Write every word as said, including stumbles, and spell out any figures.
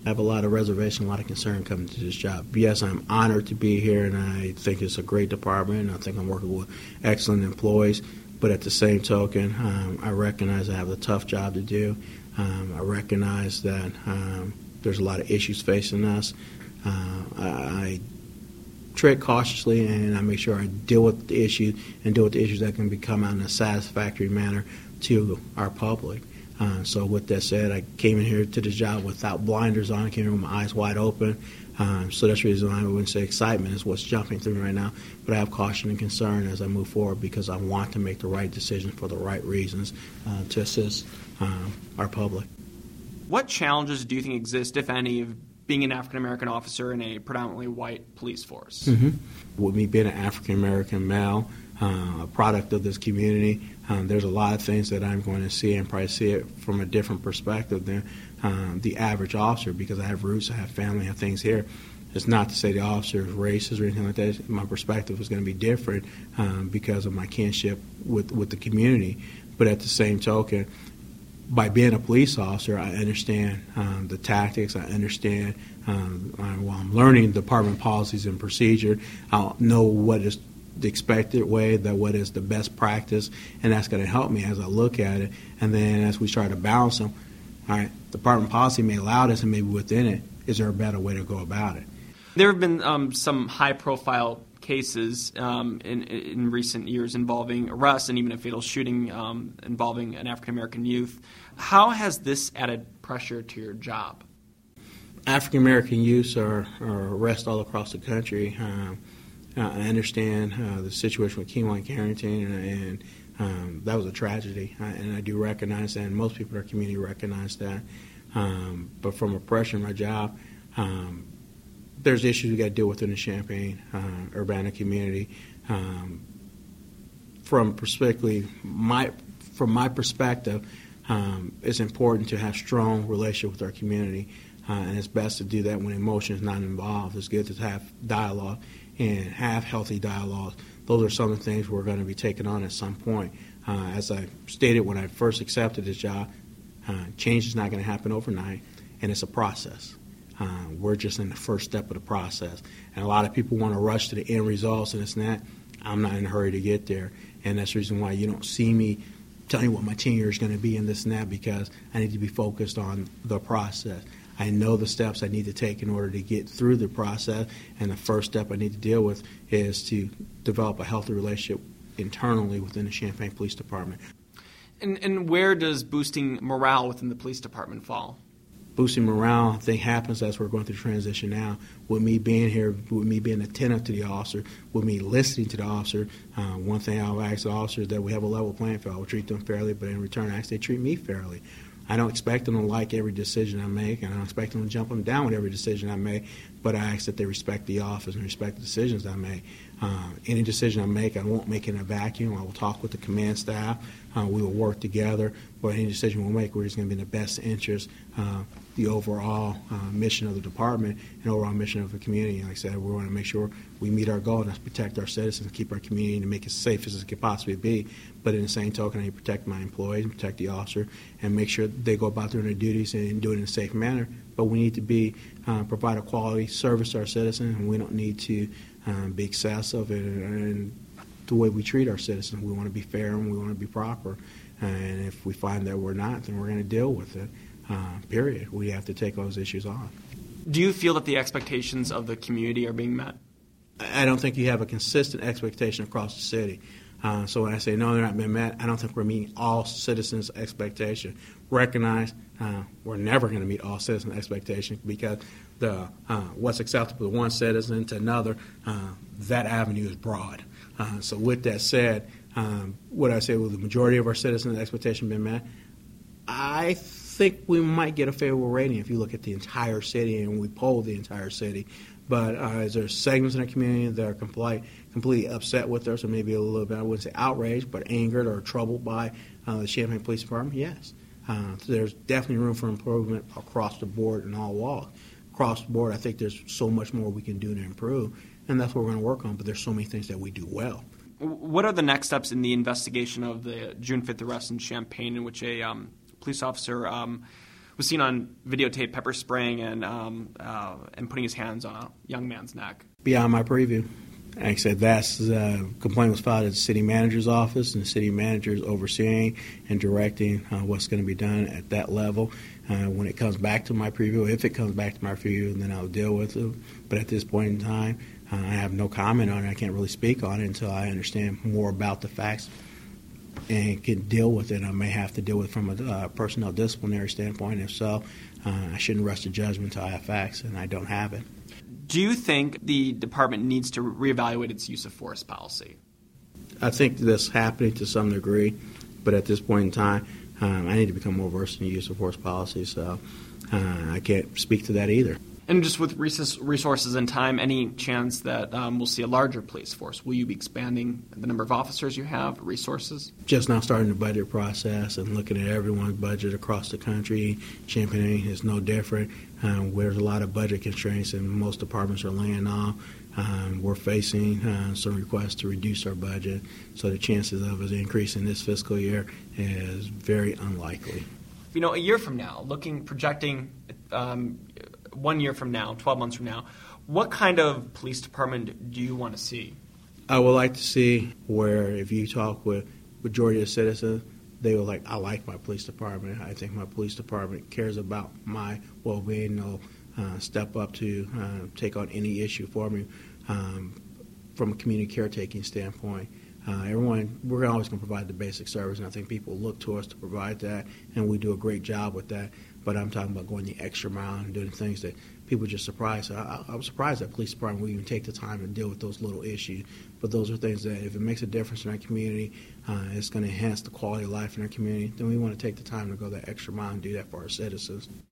I have a lot of reservation, a lot of concern coming to this job. Yes, I'm honored to be here, and I think it's a great department, and I think I'm working with excellent employees. But at the same token, um, I recognize I have a tough job to do. Um, I recognize that um, there's a lot of issues facing us. Uh, I, I tread cautiously, and I make sure I deal with the issue and deal with the issues that can become out in a satisfactory manner to our public. Uh, so with that said, I came in here to this job without blinders on. I came in with my eyes wide open. Um, so that's the reason why I wouldn't say excitement is what's jumping through me right now. But I have caution and concern as I move forward because I want to make the right decision for the right reasons uh, to assist um, our public. What challenges do you think exist, if any, of being an African-American officer in a predominantly white police force? Mm-hmm. With me being an African-American male, uh, a product of this community, um, there's a lot of things that I'm going to see and probably see it from a different perspective than um, the average officer because I have roots, I have family, I have things here. It's not to say the officer is racist or anything like that. My perspective is going to be different um, because of my kinship with, with the community. But at the same token, by being a police officer, I understand um, the tactics. I understand um, while I'm learning department policies and procedure, I'll know what is the expected way, that what is the best practice, and that's going to help me as I look at it. And then as we start to balance them, all right, department policy may allow this, and maybe within it, is there a better way to go about it? There have been um, some high-profile cases um, in, in recent years involving arrests and even a fatal shooting um, involving an African-American youth. How has this added pressure to your job? African-American youths are, are arrested all across the country. Um, I understand uh, the situation with Keewaun Carrington, and, and um, that was a tragedy, I, and I do recognize that, and most people in our community recognize that. Um, but from a pressure in my job, um, there's issues we got to deal with in the Champaign, uh, Urbana community. Um, from perspective, my from my perspective, um, it's important to have strong relationship with our community, uh, and it's best to do that when emotion is not involved. It's good to have dialogue and have healthy dialogue. Those are some of the things we're going to be taking on at some point. Uh, as I stated when I first accepted this job, uh, change is not going to happen overnight, and it's a process. Uh, we're just in the first step of the process. And a lot of people want to rush to the end results, and it's not. I'm not in a hurry to get there. And that's the reason why you don't see me telling you what my tenure is going to be in this and that, because I need to be focused on the process. I know the steps I need to take in order to get through the process, and the first step I need to deal with is to develop a healthy relationship internally within the Champaign Police Department. And, and where does boosting morale within the police department fall? Boosting morale, I think, happens as we're going through transition now. With me being here, with me being attentive to the officer, with me listening to the officer, uh, one thing I'll ask the officer is that we have a level playing field. I will treat them fairly, but in return, I ask they treat me fairly. I don't expect them to like every decision I make, and I don't expect them to jump them down with every decision I make, but I ask that they respect the office and respect the decisions I make. Uh, any decision I make, I won't make it in a vacuum. I will talk with the command staff. Uh, we will work together, but any decision we'll make, we're just going to be in the best interest, uh, the overall uh, mission of the department and overall mission of the community. And like I said, we want to make sure we meet our goal, and that's protect our citizens, keep our community, and make it as safe as it could possibly be. But in the same token, I need to protect my employees, protect the officer, and make sure they go about doing their duties and do it in a safe manner. But we need to be uh, provide a quality service to our citizens, and we don't need to um, be excessive in, in the way we treat our citizens. We want to be fair and we want to be proper. And if we find that we're not, then we're going to deal with it. Uh, period. We have to take those issues on. Do you feel that the expectations of the community are being met? I don't think you have a consistent expectation across the city. Uh, so when I say no, they're not being met, I don't think we're meeting all citizens' expectations. Recognize uh, we're never going to meet all citizens' expectations because the uh, what's acceptable to one citizen to another, uh, that avenue is broad. Uh, so with that said, um, what I say, will the majority of our citizens' expectations been met? I think we might get a favorable rating if you look at the entire city and we poll the entire city. But uh, is there segments in our community that are complete, completely upset with us, or maybe a little bit, I wouldn't say outraged, but angered or troubled by uh, the Champaign Police Department? Yes. Uh, so there's definitely room for improvement across the board in all walks. Across the board, I think there's so much more we can do to improve, and that's what we're going to work on, but there's so many things that we do well. What are the next steps in the investigation of the June fifth arrest in Champaign, in which a um, police officer um, was seen on videotape pepper spraying and um, uh, and putting his hands on a young man's neck. Beyond my preview. Like I said, that's uh, complaint was filed at the city manager's office, and the city manager is overseeing and directing uh, what's going to be done at that level. Uh, when it comes back to my preview, if it comes back to my preview, then I'll deal with it. But at this point in time, uh, I have no comment on it. I can't really speak on it until I understand more about the facts and can deal with it. I may have to deal with it from a uh, personnel disciplinary standpoint. If so, uh, I shouldn't rush to judgment until I have facts, and I don't have it. Do you think the department needs to reevaluate its use of force policy? I think that's happening to some degree, but at this point in time, um, I need to become more versed in the use of force policy, so uh, I can't speak to that either. And just with resources and time, any chance that um, we'll see a larger police force? Will you be expanding the number of officers you have, resources? Just now starting the budget process and looking at everyone's budget across the country. Champaign is no different. Um, there's a lot of budget constraints, and most departments are laying off. Um, we're facing uh, some requests to reduce our budget, so the chances of us increasing this fiscal year is very unlikely. You know, a year from now, looking, projecting um, one year from now, twelve months from now, what kind of police department do you want to see? I would like to see where if you talk with majority of citizens, they were like, I like my police department. I think my police department cares about my well-being. They'll uh, step up to uh, take on any issue for me um, from a community caretaking standpoint. Uh, everyone, we're always going to provide the basic service, and I think people look to us to provide that, and we do a great job with that. But I'm talking about going the extra mile and doing things that people are just surprised. I, I'm surprised that police department will even take the time to deal with those little issues. But those are things that if it makes a difference in our community, uh, it's going to enhance the quality of life in our community, then we want to take the time to go that extra mile and do that for our citizens.